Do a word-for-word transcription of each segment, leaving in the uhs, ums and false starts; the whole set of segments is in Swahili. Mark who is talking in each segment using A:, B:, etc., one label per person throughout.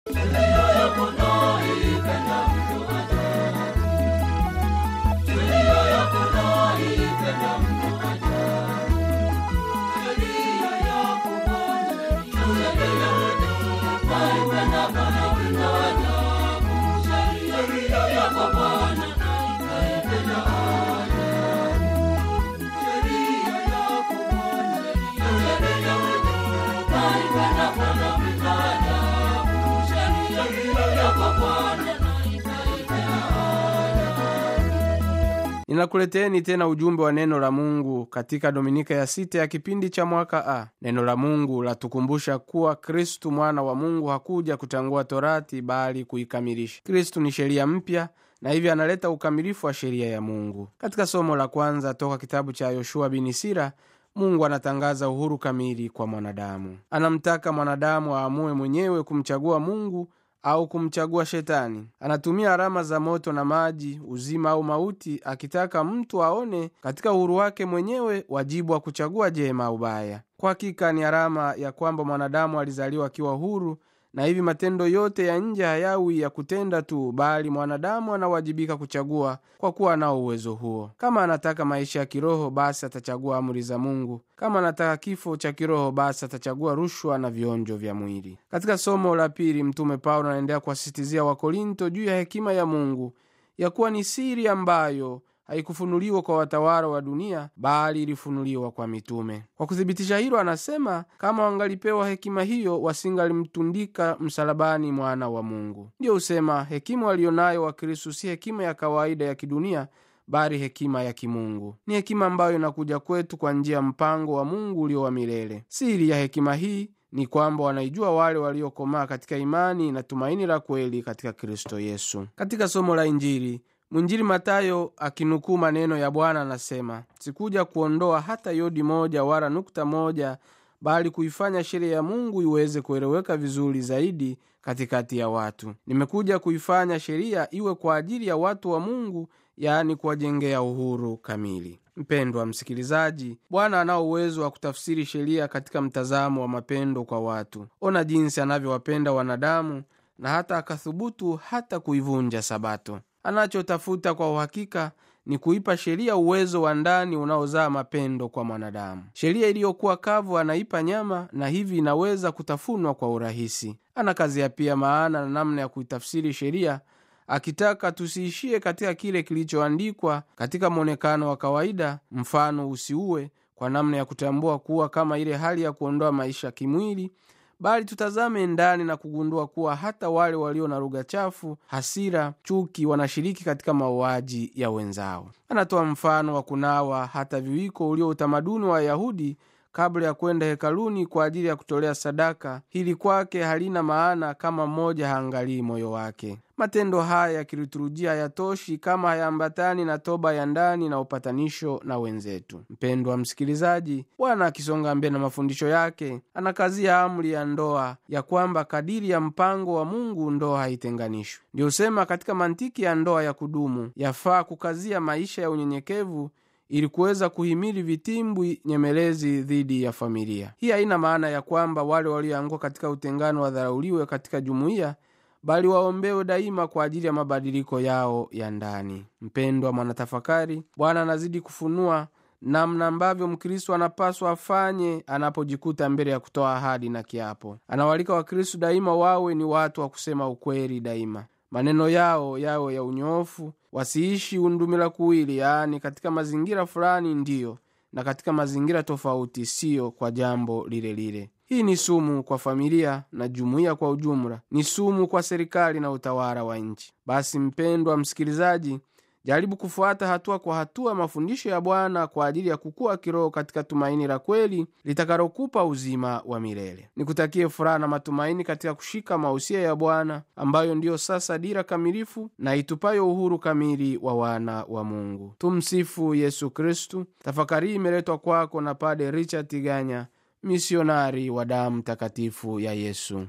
A: Ninakuleteeni tena ujumbe wa neno la Mungu katika Dominika ya sita ya kipindi cha mwaka A. Neno la Mungu latukumbusha kuwa Kristu mwana wa Mungu hakuja kutangua torati bali kuikamilisha. Kristu ni sheria mpya na hivi analeta ukamilifu wa sheria ya Mungu. Katika somo la kwanza toka kitabu cha Yoshua bin Sira, Mungu anatangaza uhuru kamili kwa mwanadamu. Anamtaka mwanadamu aamue mwenyewe kumchagua Mungu au kumchagua shetani. Anatumia alama za moto na maji, uzima au mauti, akitaka mtu aone katika uhuru wake mwenyewe wajibu wa kuchagua jema au baya. Kwa hakika ni alama ya kwamba mwanadamu alizaliwa akiwa huru, na hivi matendo yote ya nje hayawi ya kutenda tu, bali mwanadamu anawajibika kuchagua kwa kuwa nao uwezo huo. Kama anataka maisha ya kiroho, basi atachagua amri za Mungu. Kama anataka kifo cha kiroho, basi atachagua rushwa na vionjo vya mwili. Katika somo la pili, Mtume Paulo anaendelea kuwasisitizia Wakorinto juu ya hekima ya Mungu, ya kuwa ni siri ambayo haikufunuliwa kwa watawala wa dunia, bali ilifunuliwa kwa mitume. Kwa kuthibitisha hilo, anasema kama wangalipewa hekima hiyo, wasingalimtundika msalabani mwana wa Mungu. Ndio usema hekima walionayo wa Kristo si hekima ya kawaida ya kidunia, bali hekima ya kimungu. Ni hekima ambayo inakuja kwetu kwa njia ya mpango wa Mungu ulio wa milele. Siri ya hekima hii ni kwamba wanaijua wale waliokomaa katika imani na tumaini la kweli katika Kristo Yesu. Katika somo la Injili, Mwinjili Mathayo akinukuu maneno ya Bwana anasema, sikuja kuondoa hata yodi moja wala nukta moja, bali kuifanya sheria ya Mungu iweze kueleweka vizuri zaidi katikati ya watu. Nimekuja kuifanya sheria iwe kwa ajili ya watu wa Mungu, yaani kuwajengea uhuru kamili. Mpendwa msikilizaji, Bwana anao uwezo wa kutafsiri sheria katika mtazamo wa mapendo kwa watu. Ona jinsi anavyowapenda wanadamu, na hata akathubutu hata kuivunja Sabato. Anachotafuta kwa uhakika ni kuipa sheria uwezo wa ndani unaozaa mapendo kwa mwanadamu. Sheria iliyokuwa kavu anaipa nyama, na hivi inaweza kutafunwa kwa urahisi. Anakazia pia maana na namna ya kuitafsiri sheria, akitaka tusiishie katika kile kilichoandikwa katika mwonekano wa kawaida, mfano usiue, kwa namna ya kutambua kuwa kama ile hali ya kuondoa maisha kimwili, bali tutazame ndani na kugundua kuwa hata wale walio na lugha chafu, hasira, chuki wanashiriki katika mauaji ya wenzao. Anatoa mfano wa kunawa hata viwiko ulio utamaduni wa Yahudi kabla ya kwenda hekaluni kwa ajili ya kutolea sadaka. Hili kwake halina maana kama mmoja haangalii moyo wake. Matendo haya ya kiliturujia hayatoshi kama hayaambatani na toba ya ndani na upatanisho na wenzetu. Mpendwa msikilizaji, Bwana akisonga mbele na mafundisho yake, anakazia amri ya ndoa, ya kwamba kadiri ya mpango wa Mungu ndoa haitenganishwi. Ndio usema katika mantiki ya ndoa ya kudumu, yafaa kukazia maisha ya unyenyekevu ili kuweza kuhimili vitimbwi nyemelezi dhidi ya familia. Hii haina maana ya kwamba wale walioanguka katika utengano wadharauliwe katika jumuiya, bali waombewe daima kwa ajili ya mabadiliko yao ya ndani. Mpendwa mwanatafakari, Bwana anazidi kufunua namna ambavyo Mkristo anapaswa afanye anapojikuta mbele ya kutoa ahadi na kiapo. Anawalika Wakristo daima wawe ni watu wa kusema ukweli daima. Maneno yao yawe ya unyoofu, wasiishi undumila kuwili, yaani katika mazingira fulani ndiyo, na katika mazingira tofauti sio kwa jambo lile lile. Hii ni sumu kwa familia na jumuiya kwa ujumla, ni sumu kwa serikali na utawala wa nchi. Basi mpendwa msikilizaji, jaribu kufuata hatua kwa hatua mafundisho ya Bwana kwa ajili ya kukua kiroho katika tumaini la kweli litakalokupa uzima wa milele. Nikutakie furaha na matumaini katika kushika mausia ya Bwana, ambayo ndiyo sasa dira kamilifu na itupayo uhuru kamili wa wana wa Mungu. Tumsifu Yesu Kristu. Tafakari imeletwa kwako na Padre Richard Tiganya, misionari wa damu takatifu ya Yesu.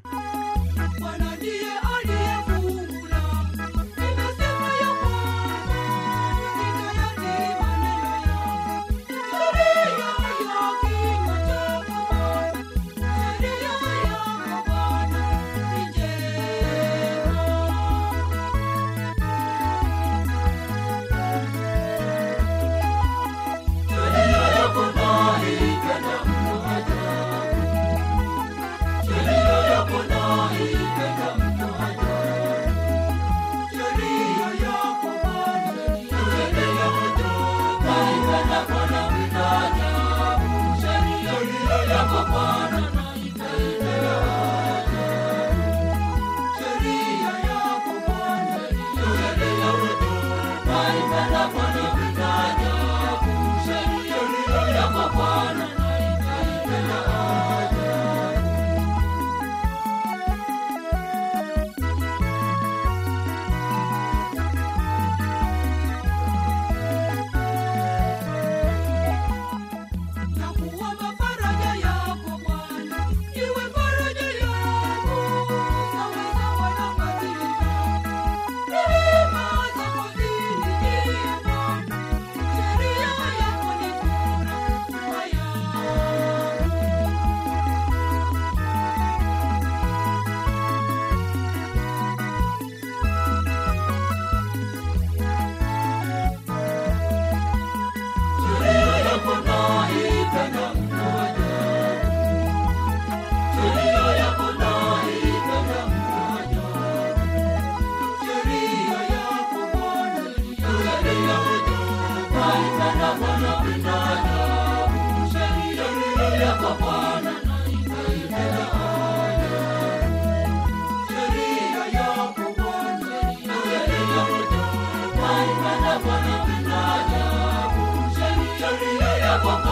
B: kwa